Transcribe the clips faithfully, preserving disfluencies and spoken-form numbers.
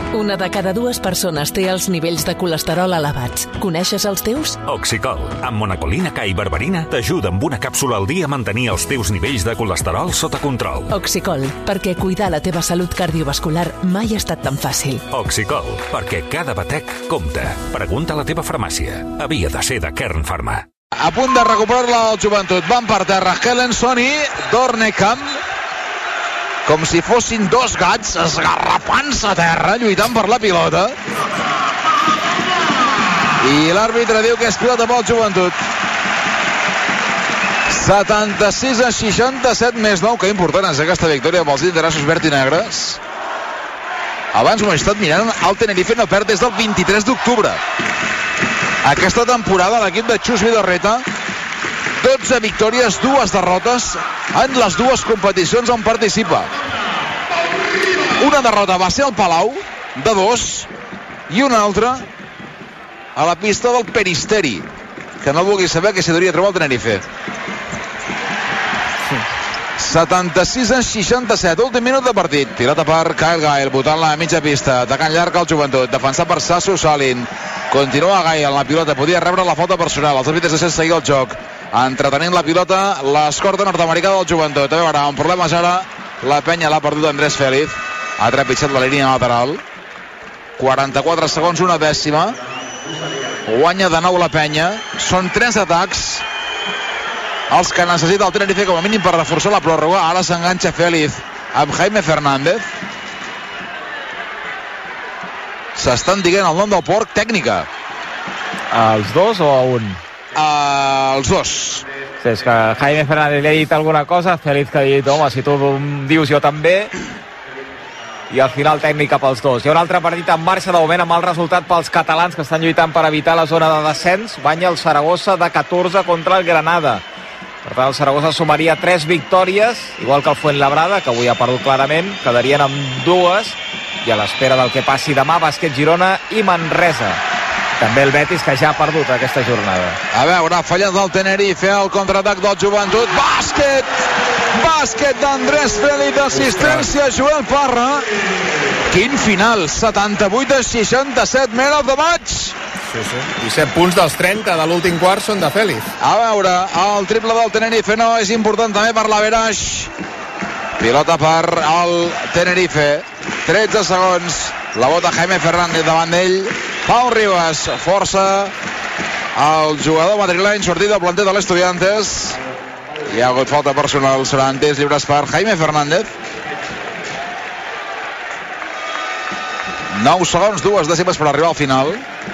Una de cada dues persones té els nivells de colesterol elevats. Coneixes els teus? Oxicol, amb monacolina K i berberina, t'ajuda amb una càpsula al dia a mantenir els teus nivells de colesterol sota control. Oxicol, perquè cuidar la teva salut cardiovascular mai ha estat tan fàcil. Oxicol, perquè cada batec compta. Pregunta a la teva farmàcia. Havia de ser de Kern Pharma. A punt de recuperar-la el Joventut. Van per terra Helensson i Dornekam, com si fossin dos gats esgarrapant-se a terra, lluitant per la pilota. I l'àrbitre diu que és pilota pel Joventut. setanta-sis a seixanta-set més nou. Que important és aquesta victòria pels interessos verd i negres. Abans m'ho he estat mirant, el Tenerife no perd des del vint-i-tres d'octubre. Aquesta temporada l'equip de Chus Vidorreta, dotze victòries, dues derrotes en les dues competicions on participa. Una derrota va ser al Palau, de dos, i una altra a la pista del Peristeri, que no vulgui saber que s'hi hauria de trobar el Tenerife. setanta-sis a seixanta-set, últim minut de partit. Pilota per Kyle Gael, botant la mitja pista, atacant llarg al Joventut, defensat per Sasu Salin. Continua Gael, la pilota podia rebre la falta personal, els àrbitres deixen seguir el joc, entretenint la pilota l'escorta nord-americà del Joventut. A veure, un problema és ara, la penya l'ha perdut Andrés Félix, ha trepitjat la línia lateral. Quaranta-quatre segons, una dècima, guanya de nou la penya. Són tres atacs els que necessita el Tenerife com a mínim per reforçar la pròrroga. Ara s'enganxa Félix amb Jaime Fernández. S'estan dient el nom del porc, tècnica. Els dos o a un? Uh, els dos. Sí, és que Jaime Fernández li ha dit alguna cosa, Félix que ha dit, home, si tu dius jo també, i al final tècnica pels dos. Hi ha un altre partit en marxa de moment amb el resultat pels catalans que estan lluitant per evitar la zona de descens. Guanya el Saragossa de catorze contra el Granada. Per tant, el Saragossa sumaria tres victòries, igual que el Fuenlabrada, que avui ha perdut clarament, quedarien amb dues, i a l'espera del que passi demà, Bàsquet Girona i Manresa. També el Betis, que ja ha perdut aquesta jornada. A veure, ha fallat el Tenerife, el contraatac del Joventut. Bàsquet! Bàsquet d'Andrés Félix, d'assistència Joel Parra. Quin final, setanta-vuit a seixanta-set, man of the match. Sí, sí. disset punts dels trenta de l'últim quart són de Félix. A veure, el triple del Tenerife no és important també per l'Averaix. Pilota per el Tenerife. tretze segons. La bota Jaime Fernández davant d'ell. Pau Ribas força el jugador madrileny sortit del planter de l'Estudiantes. Hi ha hagut falta personal. Seran temps lliures per Jaime Fernández. nou segons, dues dècimes per arribar al final.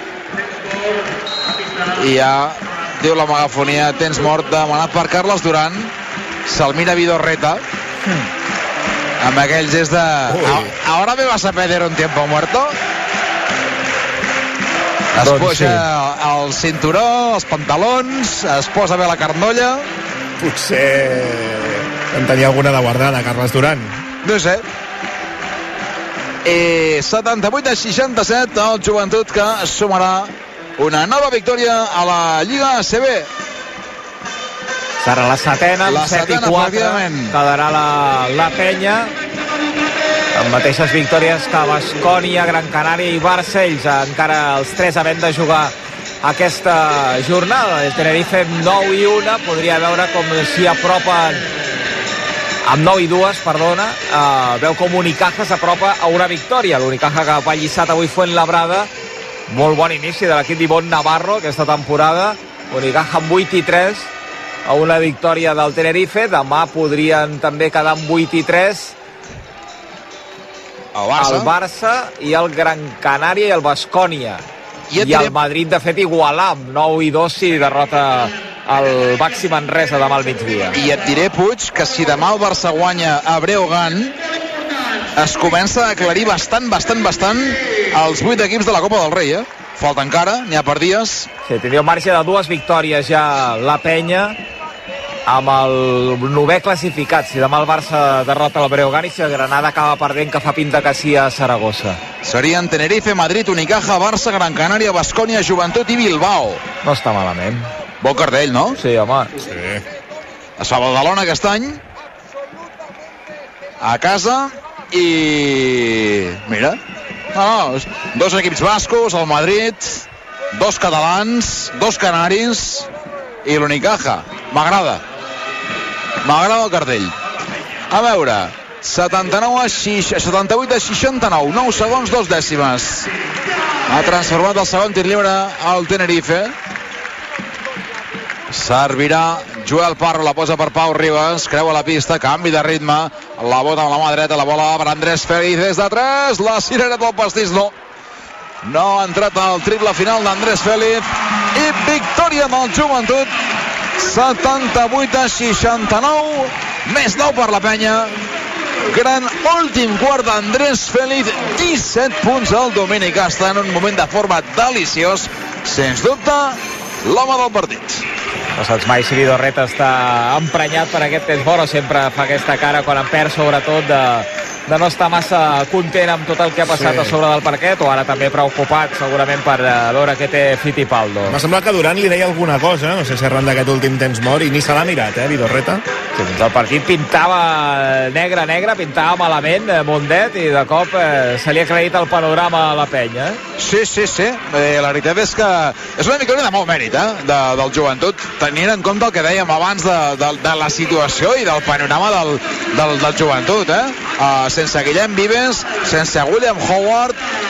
I ja diu la megafonia, temps mort demanat per Carles Duran. Se'l mira Vidorreta amb aquell gest de ahora me vas a pedir un tiempo muerto. Es doncs posa sí. el cinturó, els pantalons, es posa bé la carnolla. Potser en tenia alguna de guardada, Carles Duran. No sé. I setanta-vuit a seixanta-set, el Joventut que sumarà una nova victòria a la Lliga A C B. Serà la setena, amb set i quatre, quedarà la, la penya, amb mateixes victòries que Baskonia, Gran Canària i Barça, ells encara els tres havent de jugar aquesta jornada. El Tenerife amb nou i una, podria veure com s'hi apropen, amb nou i dues, perdona, uh, veu com Unicaja s'apropa a una victòria. L'Unicaja que va lliçat avui Fuenlabrada, molt bon inici de l'equip d'Ivonne Navarro aquesta temporada. Unicaja amb vuit i tres, a una victòria del Tenerife. Demà podrien també quedar amb vuit i tres el Barça, el Barça i el Gran Canària i el Baskonia. I, I el Madrid, de fet, igualar amb nou i dos si derrota el Baxi Manresa demà al migdia. I et diré, Puig, que si demà el Barça guanya a Breogán, es comença a aclarir bastant, bastant, bastant els vuit equips de la Copa del Rei, eh? Falta encara, n'hi ha per dies. Sí, tindria un marge de dues victòries ja la penya, amb el novè classificat. Si demà el Barça derrota el Breogán i si el Granada acaba perdent, que fa pinta que sí a Saragossa. Serien Tenerife, Madrid, Unicaja, Barça, Gran Canària, Baskonia, Joventut i Bilbao. No està malament. Bon cartell, no? Sí, home. Sí. Es fa Badalona aquest any, a casa, i mira, No, no, dos equips bascos, el Madrid, dos catalans, dos canaris i l'Unicaja. M'agrada. M'agrada el cartell. A veure, setanta-nou a setanta-vuit a seixanta-nou, nou segons, dos dècimes. Ha transformat el segon tir lliure al Tenerife. Servirà Joel Parro, la posa per Pau Ribas, creua la pista, canvi de ritme, la bota amb la mà dreta, la bola per Andrés Félix des de tres, la cirera del pastís no. No ha entrat al triple final d'Andrés Félix i victòria del Joventut, setanta-vuit a seixanta-nou, més nou per la penya. Gran últim quart d'Andrés Félix, disset punts al Domènec Asta en un moment de forma deliciós, sens dubte l'home del partit. No saps mai si Vidorreta està emprenyat per aquest temps fora o sempre fa aquesta cara quan en perd, sobretot de, de no estar massa content amb tot el que ha passat sí. a sobre del parquet, o ara també preocupat segurament per uh, veure què té Fittipaldo. M'ha semblat que Durant li deia alguna cosa, no sé si arran d'aquest últim temps mort, i ni se l'ha mirat, eh, Vidorreta. Sí, el partit pintava negre, negre, pintava malament, eh, Mundet, i de cop eh, se li ha acreditat el panorama a la penya. Sí, sí, sí. Eh, la veritat és que és una victòria de molt mèrit, eh, de, del Joventut, tenint en compte el que dèiem abans de, de, de la situació i del panorama del, del, del Joventut, eh? Uh, sense Guillem Vives, sense William Howard,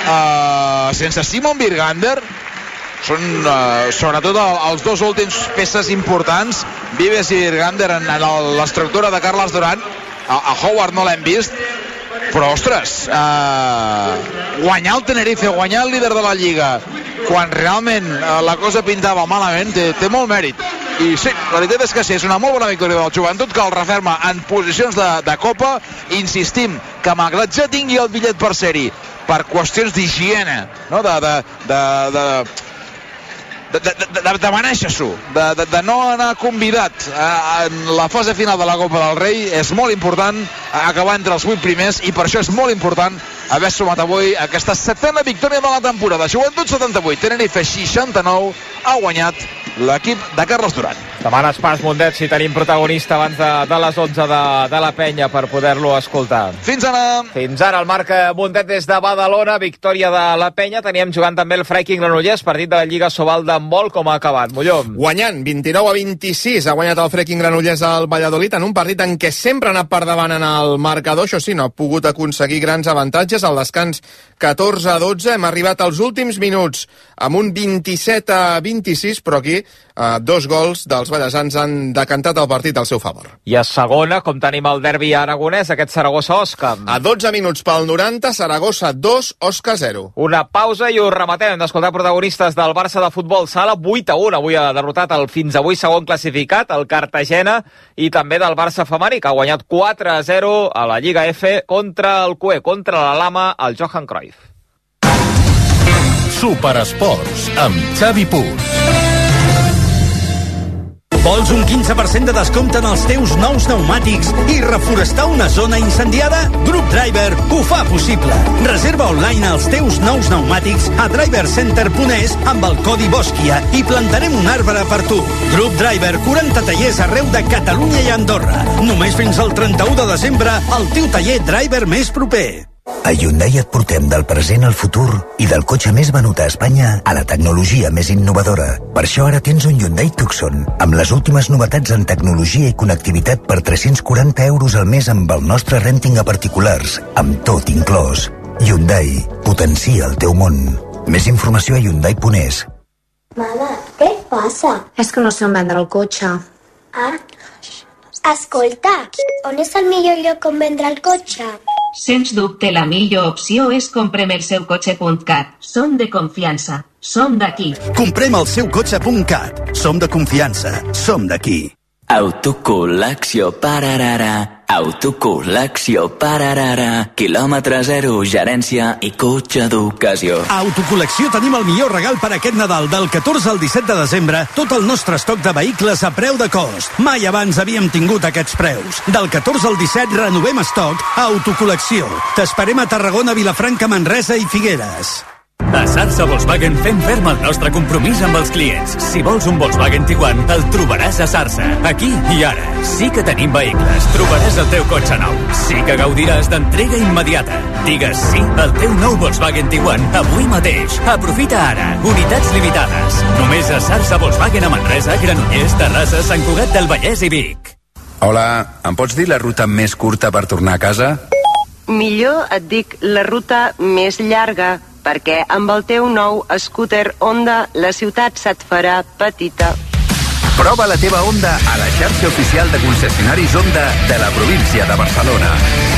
uh, sense Simon Birgander, són uh, sobretot el, els dos últims peces importants, Vives i Birgander en, en l'estructura de Carles Durant. A, a Howard no l'hem vist, però ostres, uh, guanyar el Tenerife, guanyar el líder de la Lliga quan realment uh, la cosa pintava malament, té, té molt mèrit. I sí, la veritat és que sí, és una molt bona victòria del Joventut, que el referma en posicions de, de Copa. Insistim que malgrat ja tingui el bitllet per ser-hi, per qüestions d'higiene, no? de, de, de, de de, de, de, de manejar-s'ho, de, de, de no anar convidat en la fase final de la Copa del Rei, és molt important acabar entre els vuit primers, i per això és molt important haver sumat avui aquesta setena victòria de la temporada. Joventut setanta-vuit, Tenerife seixanta-nou, ha guanyat l'equip de Carles Durant. Demanes pas, Mundet, si tenim protagonista abans de, de les onze de, de la penya per poder-lo escoltar. Fins ara. Fins ara el marca Mundet des de Badalona, victòria de la penya. Teníem jugant també el Freiking Granollers, partit de la Lliga Sobal d'handbol, com ha acabat, Mollom? Guanyant, vint-i-nou a vint-i-sis, ha guanyat el Freiking Granollers al Valladolid en un partit en què sempre ha anat per davant en el marcador, això sí, no ha pogut aconseguir grans avantatges. Al descans catorze a dotze, hem arribat als últims minuts amb un vint-i-set a vint-i-sis, però aquí eh, dos gols dels ballesans han decantat el partit al seu favor. I a segona, com tenim el derbi aragonès, aquest Saragossa-Osca. A dotze minuts pel noranta, Saragossa dos, Osca zero. Una pausa i ho rematem. Hem d'escoltar protagonistes del Barça de futbol sala. Vuit a un, avui ha derrotat el fins avui segon classificat, el Cartagena, i també del Barça femení, que ha guanyat quatre a zero a la Lliga F contra el C U E, contra la Lama, el Johan Cruyff. Superesports, amb Xavi Puig. Vols un quinze per cent de descompte en els teus nous pneumàtics i reforestar una zona incendiada? Group Driver ho fa possible. Reserva online els teus nous pneumàtics a driver center punt es amb el codi Bòsquia i plantarem un arbre per tu. Group Driver, quaranta tallers arreu de Catalunya i Andorra. Només fins al trenta-u de desembre, el teu taller Driver més proper. A Hyundai et portem del present al futur i del cotxe més venut a Espanya a la tecnologia més innovadora. Per això ara tens un Hyundai Tucson amb les últimes novetats en tecnologia i connectivitat per tres-cents quaranta euros al mes amb el nostre renting a particulars, amb tot inclòs. Hyundai, potencia el teu món. Més informació a hyundai punt es. Mama, què passa? És que no sé on vendre el cotxe. Ah, escolta, on és el millor lloc on vendre el cotxe? Sens dubte la millor opció és comprem el seu cotxe punt cat. Som de confiança. Som d'aquí. Comprem el seu cotxe punt cat. Som de confiança. Som d'aquí. Autocol·lecció Pararara, autocol·lecció Pararara, quilòmetre zero, gerència i cotxe d'ocasió. A Autocol·lecció tenim el millor regal per aquest Nadal. Del catorze al disset de desembre, tot el nostre estoc de vehicles a preu de cost. Mai abans havíem tingut aquests preus. Del catorze al disset renovem estoc a Autocol·lecció. T'esperem a Tarragona, Vilafranca, Manresa i Figueres. A Sarsa Volkswagen fem ferm el nostre compromís amb els clients. Si vols un Volkswagen Tiguan, el trobaràs a Sarsa. Aquí i ara. Sí que tenim vehicles. Trobaràs el teu cotxe nou. Sí que gaudiràs d'entrega immediata. Digues sí al teu nou Volkswagen Tiguan avui mateix. Aprofita ara. Unitats limitades. Només a Sarsa Volkswagen a Manresa, Granollers, Terrassa, Sant Cugat del Vallès i Vic. Hola, em pots dir la ruta més curta per tornar a casa? Millor et dic la ruta més llarga, perquè amb el teu nou scooter Honda la ciutat se't farà petita. Prova la teva Honda a la xarxa oficial de concessionaris Honda de la província de Barcelona.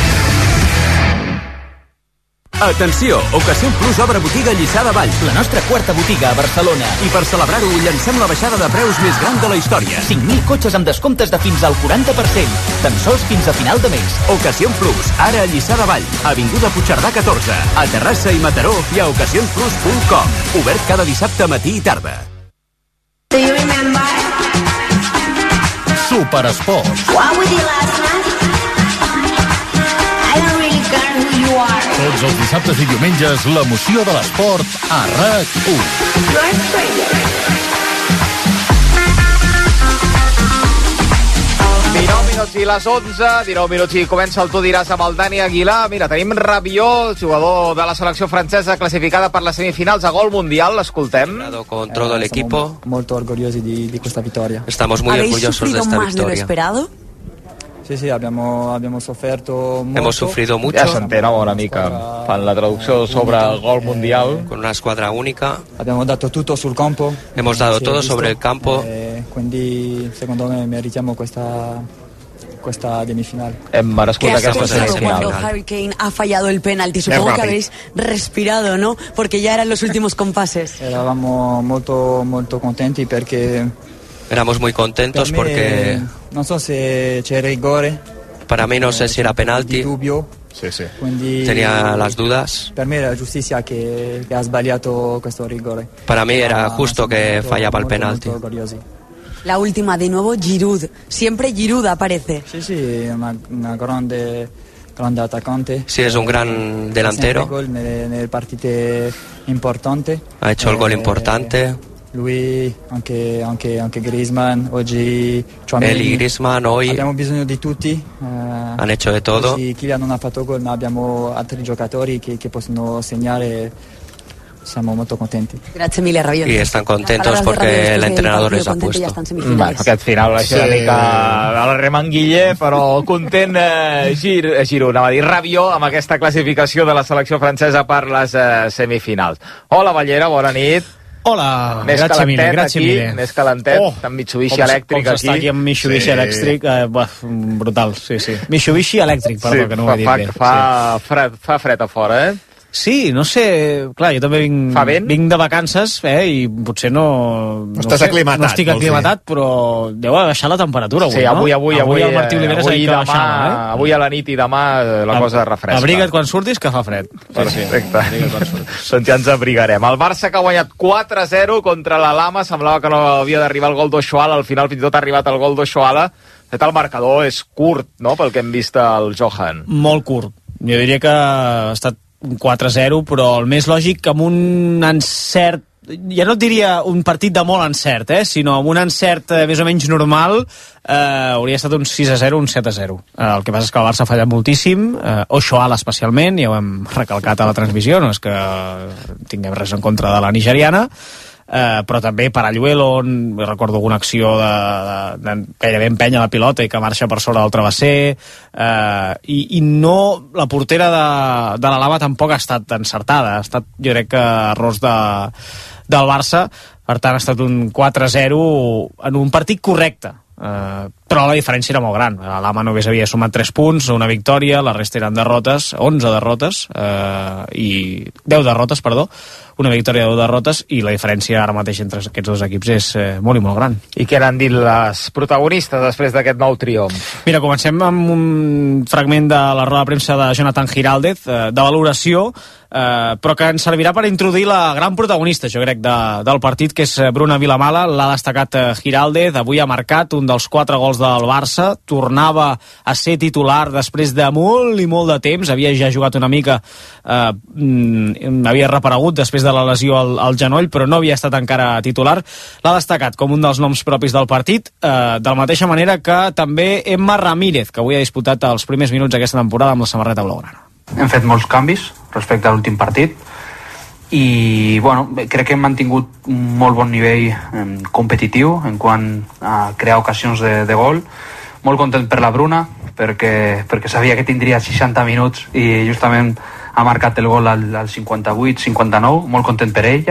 Atenció! Ocasión Plus obre botiga a Lliçà de Vall, la nostra quarta botiga a Barcelona. I per celebrar-ho llancem la baixada de preus més gran de la història. cinc mil cotxes amb descomptes de fins al quaranta per cent. Tan sols fins a final de mes. Ocasión Plus, ara a Lliçà de Vall, avinguda Puigcerdà catorze, a Terrassa i Mataró i a ocasión plus punt com. Obert cada dissabte matí i tarda. Do you remember? Superesports. What we did last night? I don't really care who you are. Tots els dissabtes i diumenges, l'emoció de l'esport a RAC u. dinou minuts i les onze, dinou minuts i comença el Tu diràs amb el Dani Aguilar. Mira, tenim Rabiot, jugador de la selecció francesa classificada per les semifinals a gol mundial. L'escoltem. Con todo el equipo. Molto orgullosi di, di questa vittoria. Estamos muy orgullosos de esta victoria. Esperado? Sí, sí, abbiamo, abbiamo sofferto molto. Hemos sufrido mucho. Ja s'entén una mica. Fan la traducció sobre el gol mundial. Con una escuadra única. Abbiamo dato tutto sul campo. Hemos dado todo sobre el campo. Eh, quindi, secondo me, meritiamo questa, questa semifinal. Hem merescut aquesta semifinal. Cuando Harry Kane ha fallado el penalti, supongo que habéis respirado, ¿no? Porque ya eran los últimos compases. Eravamo molto, molto contenti perché... Éramos muy contentos per me, porque... Non so se c'era rigore. Para mí no sé si era penalti. Sí, sí. Quindi, tenía las dudas. Per me era giustizia che, che ha sbagliato questo rigore. Para mí era justo que fallaba el penalti. La última, de nuevo, Giroud. Siempre Giroud aparece. Sí, sí, una, una grande, grande attaccante. Sí, es un gran delantero. Gol nelle, nelle partite importanti. Ha hecho el gol importante. Lui, anche, anche, anche Griezmann, oggi Tchouaméni. Él y Griezmann hoy abbiamo bisogno di tutti. Uh, han hecho de todo. Sì, Kylian non ha fatto gol, ma abbiamo altri giocatori che, che possono segnare. Siamo molto contenti. Grazie mille, Rabiot. Y están contentos porque el entrenador les ha puesto. Bueno, aquest final va ser sí. una mica a la remanguiller, però content eh, Gir, Giroud, anava a dir Rabiot, amb aquesta classificació de la selecció francesa per les eh, semifinals. Hola, Ballera, bona nit. Hola, més grazie mille, grazie aquí, mille. Més calentet, oh, amb Mitsubishi elèctric aquí. Com s'està aquí amb Mitsubishi sí. elèctric, eh, buah, brutal, sí, sí. Mitsubishi elèctric, perdó, sí, que no ho he dit fa, bé. Fa, sí. fred, fa fred a fora, eh? Sí, no sé, clar, jo també vinc, vinc de vacances, eh, i potser no... No estàs sé, aclimatat. No estic aclimatat, però deu haver baixat la temperatura avui, sí, avui, no? avui, avui, avui, el Martí Oliveres avui, demà, baixant, eh? Avui a la nit i demà la Ab cosa refresca. Abriga't quan surtis, que fa fred. Perfecte. Doncs ja ens abrigarem. El Barça que ha guanyat quatre a zero contra la Lama, semblava que no havia d'arribar el gol d'Oshoala, al final fins i tot ha arribat el gol d'Oshoala. El marcador és curt, no?, pel que hem vist al Johan. Molt curt. Jo diria que ha estat un quatre a zero, però el més lògic que amb un encert, ja no et diria un partit de molt encert, eh, sinó amb un encert eh, més o menys normal, eh, hauria estat un sis a zero, un set a zero. Eh, el que passa és que el Barça ha fallat moltíssim, eh, Oshoala especialment, ja ho hem recalcat a la transmissió, no és que tinguem res en contra de la nigeriana, Uh, però també Paralluelo, recordo alguna acció de, de, de gairebé empenya la pilota i que marxa per sobre del travesser, uh, i, i no, la portera de, de la Lama tampoc ha estat encertada, ha estat, jo crec que errors de, del Barça, per tant ha estat un quatre a zero en un partit correcte. Uh, però la diferència era molt gran. La Lama només havia sumat tres punts, una victòria, la resta eren derrotes, onze derrotes, uh, i deu derrotes, perdó, una victòria de deu derrotes, i la diferència ara mateix entre aquests dos equips és eh, molt i molt gran. I què n'han dit les protagonistes després d'aquest nou triomf? Mira, comencem amb un fragment de la roda de premsa de Jonathan Giraldez, eh, de valoració, eh, però que ens servirà per introduir la gran protagonista, jo crec, de, del partit, que és Bruna Vilamala. L'ha destacat eh, Giraldez, avui ha marcat un dels quatre gols centrals del Barça, tornava a ser titular després de molt i molt de temps, havia ja jugat una mica, eh, havia reparegut després de la lesió al, al genoll, però no havia estat encara titular. L'ha destacat com un dels noms propis del partit, eh, de la mateixa manera que també Emma Ramírez, que avui ha disputat els primers minuts aquesta temporada amb la samarreta blaugrana. Hem fet molts canvis respecte a l'últim partit i bueno, crec que hem mantingut un molt bon nivell eh, competitiu en quant a crear ocasions de, de gol. Molt content per la Bruna perquè, perquè sabia que tindria seixanta minuts i justament ha marcat el gol al, al cinquanta-vuit cinquanta-nou, molt content per ella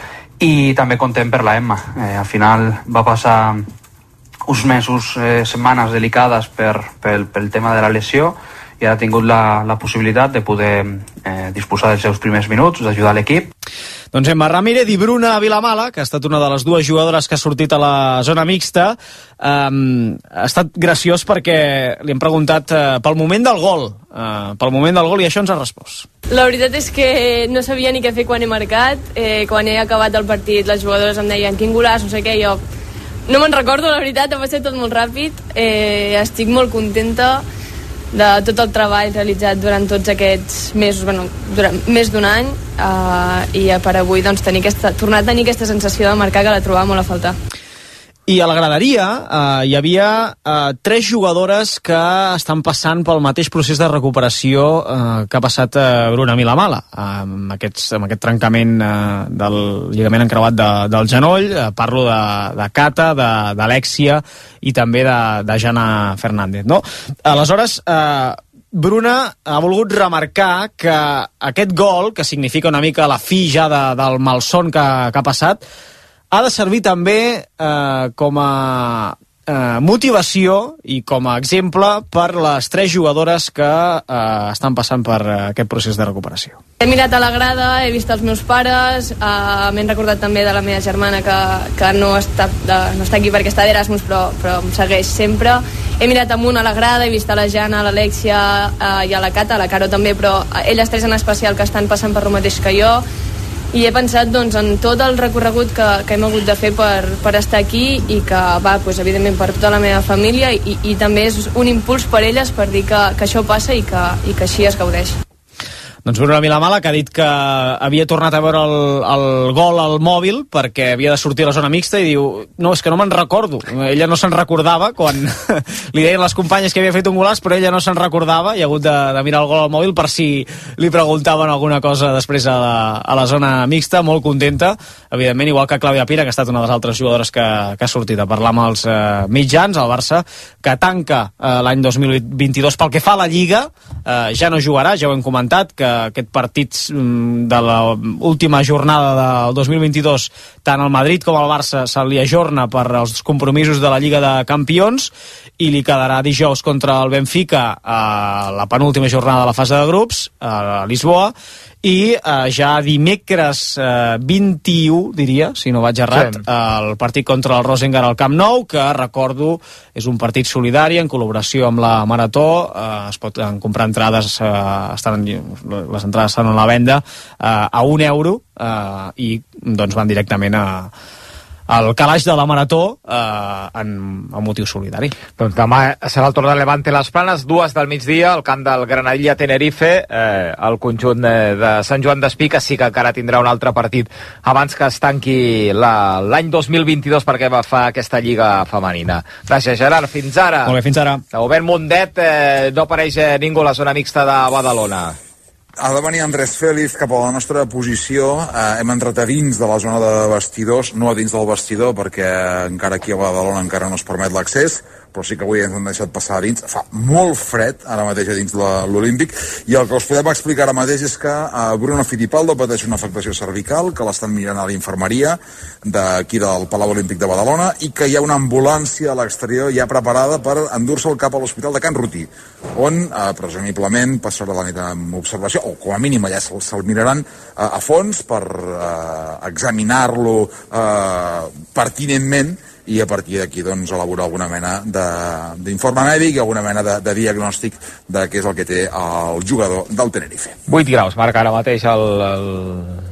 i també content per la Emma. Eh, al final va passar uns mesos, eh, setmanes delicades per, pel, pel tema de la lesió i ha tingut la, la possibilitat de poder eh, disposar dels seus primers minuts, d'ajudar l'equip. Doncs Emma Ramírez i Bruna Vilamala, que ha estat una de les dues jugadores que ha sortit a la zona mixta, um, ha estat graciós perquè li hem preguntat uh, pel moment del gol, uh, pel moment del gol, i això ens ha respost. La veritat és que no sabia ni què fer quan he marcat, eh, quan he acabat el partit les jugadores em deien quin golaç, no sé què, jo no me'n recordo, la veritat, ha passat tot molt ràpid, eh, estic molt contenta de tot el treball realitzat durant tots aquests mesos, bueno, durant més d'un any, eh, i per avui doncs, tenir aquesta, tornar a tenir aquesta sensació de marcar que la trobava molt a faltar. I a la graderia eh, hi havia eh, tres jugadores que estan passant pel mateix procés de recuperació eh, que ha passat eh, Bruna Vilamala, eh, amb, aquests, amb aquest trencament eh, del lligament encreuat de, del genoll. Eh, parlo de, de Cata, d'Alexia i també de, de Jana Fernández. No? Aleshores, eh, Bruna ha volgut remarcar que aquest gol, que significa una mica la fi ja de, del malson que, que ha passat, ha de servir també eh, com a eh, motivació i com a exemple per les tres jugadores que eh, estan passant per eh, aquest procés de recuperació. He mirat a la grada, he vist els meus pares, eh, m'he recordat també de la meva germana que, que no, està, de, no està aquí perquè està d'Erasmus, però, però em segueix sempre. He mirat amunt a la grada, he vist a la Jana, a l'Alexia eh, i a la Cata, a la Caro també, però elles tres en especial que estan passant per el mateix que jo. I he pensat doncs, en tot el recorregut que, que hem hagut de fer per, per estar aquí i que va, doncs, evidentment, per tota la meva família i, i també és un impuls per elles per dir que, que això passa i que, i que així es gaudeix. Doncs Bruna Vilamala, que ha dit que havia tornat a veure el, el gol al mòbil perquè havia de sortir a la zona mixta i diu, no, és que no me'n recordo. Ella no se'n recordava quan li deien les companyes que havia fet un golaç, però ella no se'n recordava i ha hagut de, de mirar el gol al mòbil per si li preguntaven alguna cosa després a la, a la zona mixta. Molt contenta, evidentment, igual que Clàudia Pira, que ha estat una de les altres jugadores que, que ha sortit a parlar amb els eh, mitjans, el Barça, que tanca eh, l'any dos mil vint-i-dos pel que fa a la Lliga, eh, ja no jugarà, ja ho hem comentat, que aquest partit de l'última jornada del dos mil vint-i-dos, tant el Madrid com el Barça se li ajorna per als compromisos de la Lliga de Campions i li quedarà dijous contra el Benfica a la penúltima jornada de la fase de grups a Lisboa i eh, ja dimecres eh, vint-i-u, diria, si no vaig errat, sí. El partit contra el Rosengard al Camp Nou, que recordo és un partit solidari en col·laboració amb la Marató, eh, es pot comprar entrades, eh, estan, les entrades estan a la venda eh, a un euro eh, i doncs van directament a el calaix de la Marató eh, en, en motiu solidari. Doncs demà serà el torn de Levante Les Planes, dues del migdia, al camp del Granadilla Tenerife, eh, el conjunt eh, de Sant Joan d'Espí, que sí que encara tindrà un altre partit abans que es tanqui l'any dos mil vint-i-dos perquè va fer aquesta lliga femenina. Gràcies, Gerard. Fins ara. Molt bé, fins ara. Obert Mundet, eh, no apareix eh, ningú a la zona mixta de Badalona. Ha de venir Andrés Félix cap a la nostra posició. Eh, hem entrat a dins de la zona de vestidors, no a dins del vestidor, perquè encara aquí a Badalona encara no es permet l'accés, però sí que avui ens han deixat passar a dins. Fa molt fred ara mateix a dins de l'Olímpic, i el que us podem explicar ara mateix és que eh, Bruno Fittipaldo pateix una afectació cervical, que l'estan mirant a l'infermeria d'aquí del Palau Olímpic de Badalona, i que hi ha una ambulància a l'exterior ja preparada per endur-se'l cap a l'Hospital de Can Rutí, on eh, presumiblement passarà la nit amb observació, o com a mínim allà se'l se miraran eh, a fons per eh, examinar-lo eh, pertinentment, i a partir d'aquí doncs, elaborar alguna mena d'informe mèdic i alguna mena de, de diagnòstic de què és el que té el jugador del Tenerife. vuit graus marca ara mateix el, el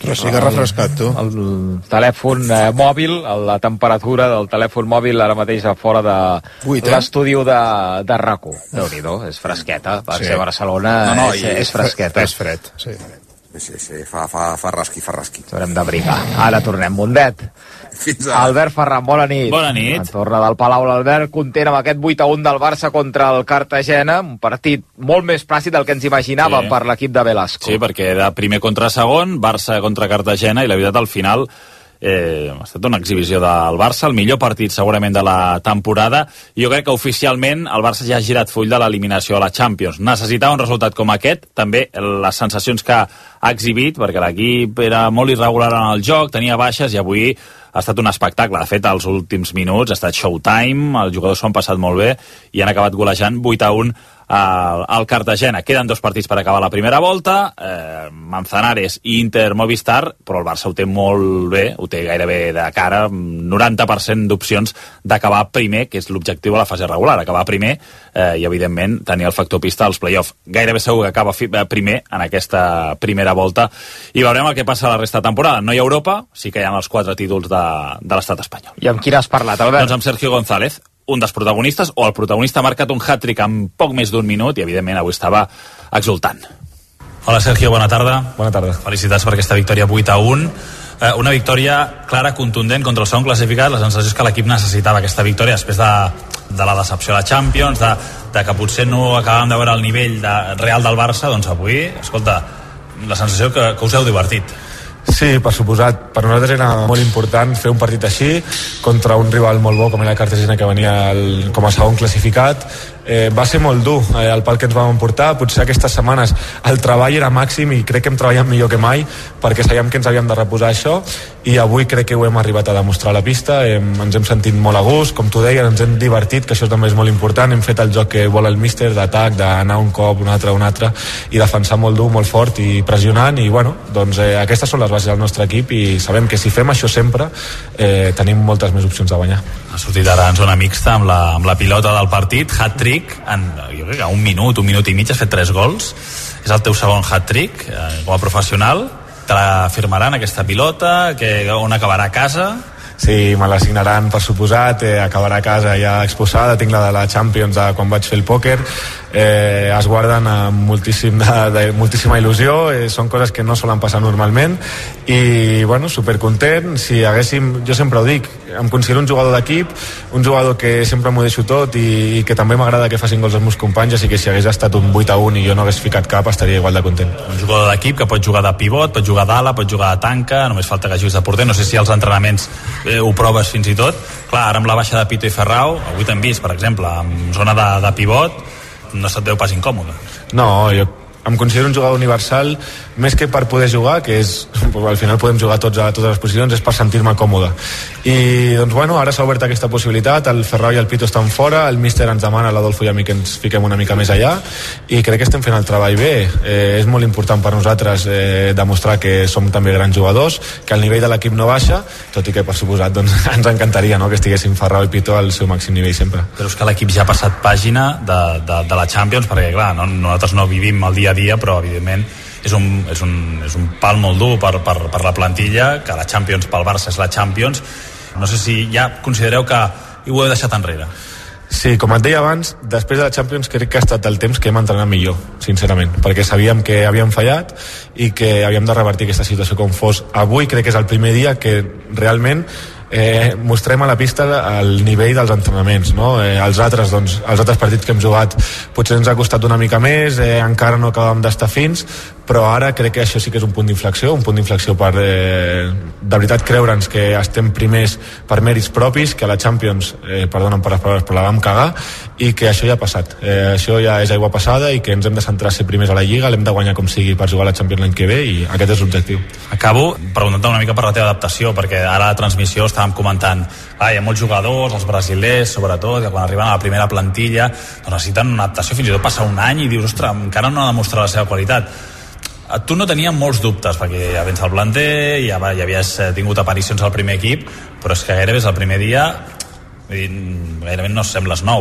Però sí que ha refrescat, tu. El, el telèfon eh, mòbil, la temperatura del telèfon mòbil ara mateix a fora de Vuit, eh? l'estudi de, de RAC u. Déu-n'hi-do, és fresqueta. Per Sí. ser Barcelona No, no, és, i- és fresqueta. És fred, sí. Sí, sí, sí, fa, fa, fa rasqui, fa rasqui. Ens haurem d'abrigar. Ara tornem, Mundet. Fins ara. Albert Ferran, bona nit. Bona nit. En torna del Palau, l'Albert content amb aquest vuit a un del Barça contra el Cartagena, un partit molt més plàcid del que ens imaginàvem Sí. per l'equip de Velasco. Sí, perquè era primer contra segon, Barça contra Cartagena, i la veritat, al final eh, ha estat una exhibició del Barça, el millor partit segurament de la temporada. Jo crec que oficialment el Barça ja ha girat full de l'eliminació a la Champions. Necessitava un resultat com aquest, també les sensacions que ha exhibit, perquè l'equip era molt irregular en el joc, tenia baixes, i avui ha estat un espectacle. De fet, els últims minuts ha estat showtime, els jugadors s'ho han passat molt bé i han acabat golejant vuit a un al, al Cartagena. Queden dos partits per acabar la primera volta, eh, Manzanares i Inter Movistar, però el Barça ho té molt bé, ho té gairebé de cara, noranta per cent d'opcions d'acabar primer, que és l'objectiu de la fase regular, acabar primer eh, i, evidentment, tenir el factor pista als play-off. Gairebé segur que acaba fi, primer en aquesta primera volta i veurem el que passa la resta de temporada. No hi ha Europa, sí que hi ha els quatre títols de, de l'estat espanyol. I amb qui has parlat, Albert? Doncs amb Sergio González, un dels protagonistes, o el protagonista ha marcat un hat-trick en poc més d'un minut i, evidentment, avui estava exultant. Hola, Sergio, bona tarda. Bona tarda. Felicitats per aquesta victòria vuit a un. Eh, una victòria clara, contundent contra el segon classificat. La sensació és que l'equip necessitava aquesta victòria després de, de la decepció a la Champions, de, de que potser no acabàvem de veure el nivell de, real del Barça. Doncs avui, escolta, la sensació que, que us heu divertit. Sí, per suposat. Per nosaltres era molt important fer un partit així contra un rival molt bo com era el Cartagena, que venia el, com a segon classificat. Eh, va ser molt dur eh, el pal que ens vam emportar. Potser aquestes setmanes el treball era màxim i crec que hem treballat millor que mai perquè sabíem que ens havíem de reposar això, i avui crec que ho hem arribat a demostrar a la pista. eh, ens hem sentit molt a gust, com tu deies, ens hem divertit, que això també és molt important. Hem fet el joc que vol el míster, d'atac, d'anar un cop, un altre, un altre, i defensar molt dur, molt fort i pressionant, i bueno, doncs eh, aquestes són les bases del nostre equip i sabem que si fem això sempre eh, tenim moltes més opcions de guanyar. Ha sortit ara en zona mixta amb la, amb la pilota del partit, hat-trick en, jo crec que un minut, un minut i mig has fet tres gols, és el teu segon hat-trick eh, com a professional. Te la firmaran aquesta pilota, que on acabarà a casa? Sí, me l'assignaran, per suposat, eh, acabarà a casa ja exposada, tinc la de la Champions de quan vaig fer el pòquer, eh, es guarden amb moltíssim de, de, moltíssima il·lusió, eh, són coses que no solen passar normalment, i bueno, supercontent. Si haguéssim, jo sempre ho dic, em considero un jugador d'equip, un jugador que sempre m'ho deixo tot i, i que també m'agrada que facin gols els meus companys, així que si hagués estat un vuit a un i jo no hagués ficat cap, estaria igual de content. Un jugador d'equip que pot jugar de pivot, pot jugar d'ala, pot jugar de tanca, només falta que juguis de porter. No sé si als entrenaments eh, ho proves fins i tot. Clar, ara amb la baixa de Pito i Ferrau, avui t'hem vist, per exemple, en zona de, de pivot, no se't veu pas incòmode. No, jo em considero un jugador universal, més que per poder jugar, que és, al final podem jugar tots a totes les posicions, és per sentir-me còmode. I doncs bueno, ara s'ha obert aquesta possibilitat, el Ferrau i el Pito estan fora, el míster ens demana, l'Adolfo i a mi, que ens fiquem una mica més allà, i crec que estem fent el treball bé. Eh, és molt important per nosaltres eh, demostrar que som també grans jugadors, que el nivell de l'equip no baixa, tot i que per suposat doncs, ens encantaria, no?, que estiguessin Ferrau i Pito al seu màxim nivell sempre. Però és que l'equip ja ha passat pàgina de, de, de la Champions, perquè clar, no, nosaltres no vivim el dia a dia, però evidentment és un, és un, és un pal molt dur per, per, per la plantilla, que la Champions pel Barça és la Champions. No sé si ja considereu que ho heu deixat enrere. Sí, com et deia abans, després de la Champions crec que ha estat el temps que hem entrenat millor, sincerament, perquè sabíem que havíem fallat i que havíem de revertir aquesta situació com fos. Avui crec que és el primer dia que realment eh, mostrem a la pista el nivell dels entrenaments, no? Eh, els altres, doncs, els altres partits que hem jugat potser ens ha costat una mica més, eh, encara no acabem d'estar fins, però ara crec que això sí que és un punt d'inflexió, un punt d'inflexió per eh, de veritat creure'ns que estem primers per mèrits propis, que a la Champions, eh, perdona'm per les paraules, però la vam cagar, i que això ja ha passat. Eh, això ja és aigua passada i que ens hem de centrar a ser primers a la Lliga, l'hem de guanyar com sigui per jugar a la Champions l'any que ve, i aquest és l'objectiu. Acabo preguntant-te una mica per la teva adaptació, perquè ara a la transmissió estàvem comentant, ah, hi ha molts jugadors, els brasilers sobretot, que quan arriben a la primera plantilla doncs necessiten una adaptació, fins i tot passa un any i dius, ostres, encara no ha demostrat la seva qualitat. Tu no tenies molts dubtes, perquè ja vens al planter, ja, ja havies tingut aparicions al primer equip, però és que gairebé és el primer dia, gairebé no sembles nou.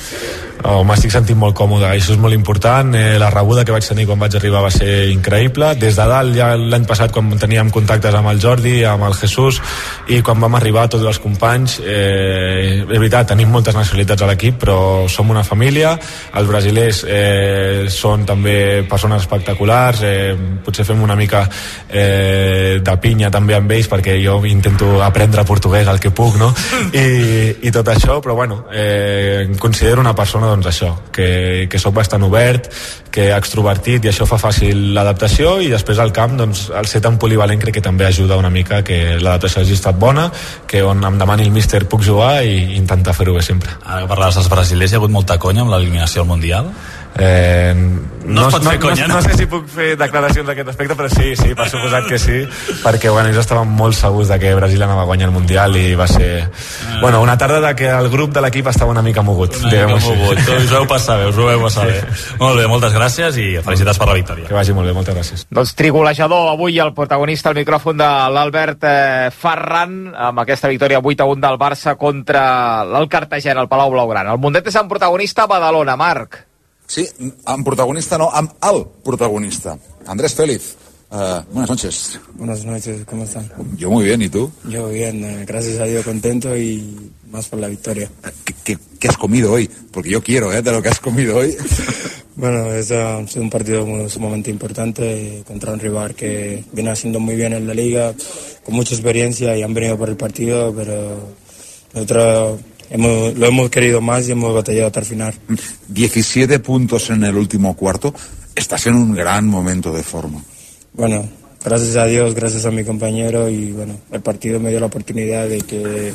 oh, m'estic sentint molt còmode, això és molt important. Eh, la rebuda que vaig tenir quan vaig arribar va ser increïble. Des de dalt, ja l'any passat, quan teníem contactes amb el Jordi, amb el Jesús, i quan vam arribar tots els companys, eh, és veritat, tenim moltes nacionalitats a l'equip, però som una família. Els brasilers eh, són també persones espectaculars, eh, potser fem una mica eh, de pinya també amb ells, perquè jo intento aprendre portuguès el que puc, no? I, i tot això, però bueno, eh, em considero una persona, doncs això, que, que sóc bastant obert, que extrovertit, i això fa fàcil l'adaptació, i després al camp, doncs, el ser tan polivalent crec que també ajuda una mica que l'adaptació hagi estat bona, que on em demani el míster puc jugar i intentar fer-ho bé sempre. Ara que parlaves dels brasilers, hi ha hagut molta conya amb l'eliminació al Mundial? Eh, no, no es pot fer conya, no? No, no sé si puc fer declaracions d'aquest aspecte, però sí, sí, per suposat que sí, perquè bueno, ells estaven molt segurs de que Brasil anava a guanyar el Mundial, i va ser ah. bueno, una tarda de que el grup de l'equip estava una mica mogut, una mica mogut. Us ho veu passar bé, us ho veu passar bé. Molt bé, moltes gràcies i felicitats per la victòria. Que vagi molt bé, moltes gràcies. Doncs trigolejador avui el protagonista al micròfon de l'Albert eh, Ferran, amb aquesta victòria vuit a un del Barça contra el Cartagena, el Palau Blaugrana. El Mundet és en protagonista a Badalona, Marc. Sí, amb protagonista no, amb el protagonista. Andrés Félix, uh, buenas noches. Buenas noches, ¿cómo están? Yo muy bien, ¿y tú? Yo bien, eh, gracias a Dios, contento y más por la victoria. ¿Qué, qué, qué has comido hoy? Porque yo quiero, ¿eh? De lo que has comido hoy. Bueno, es uh, un partido muy, sumamente importante contra un rival que viene haciendo muy bien en la liga, con mucha experiencia, y han venido por el partido, pero nosotros... Hemos, lo hemos querido más y hemos batallado hasta el final. diecisiete puntos en el último cuarto. Estás en un gran momento de forma. Bueno, gracias a Dios, gracias a mi compañero, y bueno, el partido me dio la oportunidad de que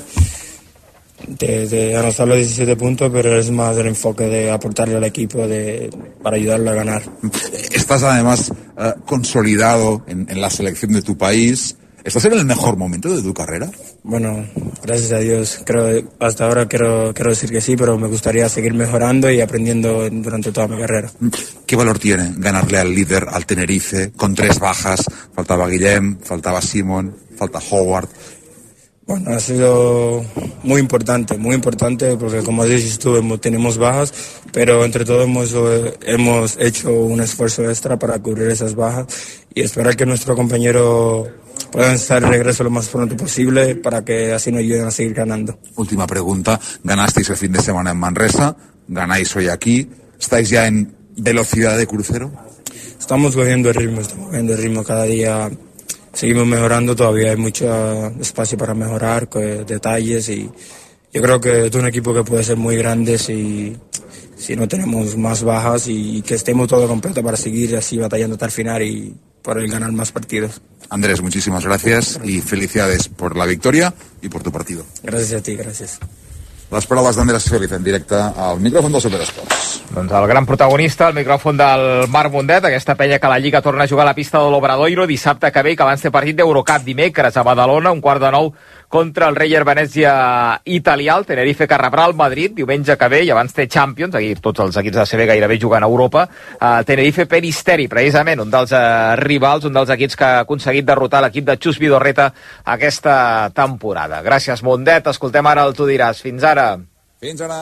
de, de anotar los diecisiete puntos, pero es más el enfoque de aportarle al equipo de, para ayudarlo a ganar. Estás además uh, consolidado en, en la selección de tu país. ¿Estás en el mejor momento de tu carrera? Bueno, gracias a Dios. Creo, hasta ahora quiero, quiero decir que sí, pero me gustaría seguir mejorando y aprendiendo durante toda mi carrera. ¿Qué valor tiene ganarle al líder, al Tenerife, con tres bajas? Faltaba Guillem, faltaba Simon, falta Howard. Bueno, ha sido muy importante, muy importante, porque como dices tú, hemos, tenemos bajas, pero entre todos hemos, hemos hecho un esfuerzo extra para cubrir esas bajas y esperar que nuestro compañero puedan estar de regreso lo más pronto posible para que así nos ayuden a seguir ganando. Última pregunta, ganasteis el fin de semana en Manresa, ganáis hoy aquí, ¿estáis ya en velocidad de crucero? Estamos cogiendo el ritmo, estamos cogiendo el ritmo cada día, seguimos mejorando, todavía hay mucho espacio para mejorar, detalles, y yo creo que es un equipo que puede ser muy grande si, si no tenemos más bajas, y que estemos todo completo para seguir así batallando hasta el final y por el ganar más partidos. Andrés, muchísimas gracias y felicidades por la victoria y por tu partido. Gracias a ti, gracias. Les paraules d'Andrés Félix en directe al micròfon del Superesports. Doncs el gran protagonista, el micròfon del Marc Mundet, aquesta penya que la Lliga torna a jugar a la pista de l'Obradoiro dissabte que ve, que abans té partit d'Eurocup dimecres a Badalona, un quart de nou contra el Reyer Venezia italià, el Tenerife que rebrà el Madrid diumenge que ve, i abans té Champions, aquí tots els equips de C B gairebé jugant a Europa, el Tenerife Peristeri, precisament, un dels eh, rivals, un dels equips que ha aconseguit derrotar l'equip de Xus Vidorreta aquesta temporada. Gràcies, Mundet, escoltem ara el Tu diràs. Fins ara. Fins ara.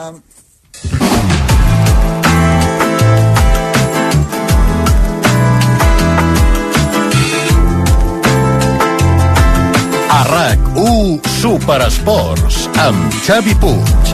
A RAC u Superesports amb Xavi Puig.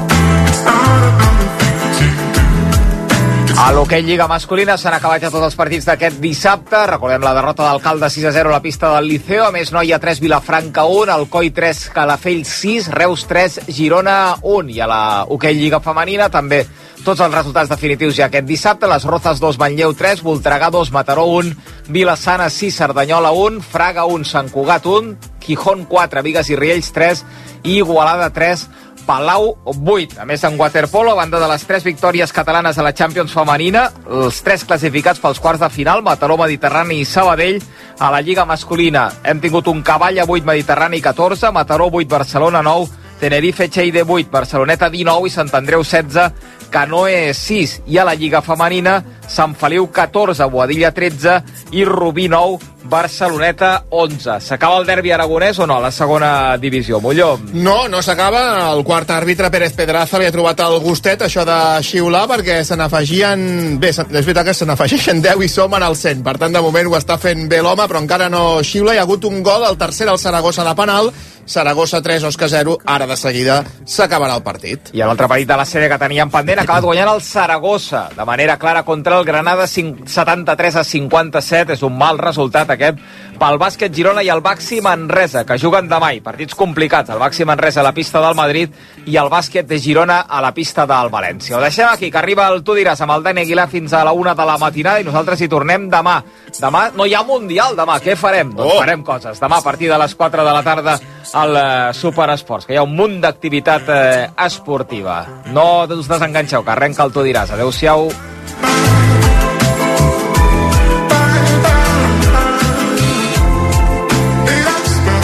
A l'hoquei Lliga masculina s'han acabat ja tots els partits d'aquest dissabte. Recordem la derrota d'Alcalde sis a zero a la pista del Liceo. A més, Noia tres, Vilafranca un, Alcoi tres, Calafell sis, Reus tres, Girona un. I a la hoquei Lliga femenina també tots els resultats definitius ja aquest dissabte. Les Rozas dos, Manlleu tres, Voltregà dos, Mataró un, Vilassana sis, Cerdanyola un, Fraga un, Sant Cugat un, Gijón quatre, Bigues i Riells tres i Igualada tres, Palau vuit. A més, en waterpolo, a banda de les tres victòries catalanes a la Champions femenina, els tres classificats pels quarts de final, Mataró, Mediterrani i Sabadell. A la Lliga masculina hem tingut un Cavalla vuit, Mediterrani catorze, Mataró vuit, Barcelona nou, Tenerife Cheide vuit, Barceloneta dinou i Sant Andreu setze, Canoe sis, i a la Lliga Femenina Sant Feliu catorze, Boadilla tretze i Rubí nou, Barceloneta onze. S'acaba el derbi aragonès o no, a la segona divisió? Molló? No, no s'acaba. El quart àrbitre, Pérez Pedraza, li ha trobat el gustet, això de xiular, perquè se n'afegien... Bé, és veritat que se n'afegeixen deu i som en el cent. Per tant, de moment ho està fent bé l'home, però encara no xiula. Hi ha hagut un gol, el tercer al Saragossa de penal, Saragossa tres, Osca zero, ara de seguida s'acabarà el partit. I l'altre partit de la sèrie que teníem pendent ha acabat guanyant el Saragossa de manera clara contra el Granada, setanta-tres a cinquanta-set. És un mal resultat aquest pel bàsquet Girona i el Baxi Manresa, que juguen demà, i partits complicats. El Baxi Manresa a la pista del Madrid i el bàsquet de Girona a la pista del València. Ho deixem aquí, que arriba el Tu diràs amb el Dani Aguilar fins a la una de la matinada, i nosaltres hi tornem demà. Demà no hi ha Mundial, demà. Què farem? Doncs farem coses. Demà a partir de les quatre de la tarda al uh, Superesports, que hi ha un munt d'activitat uh, esportiva. No us desenganxeu, que arrenca el Tu diràs. Adéu-siau.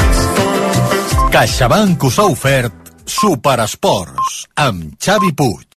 CaixaBank us ha ofert Superesports amb Xavi Puig.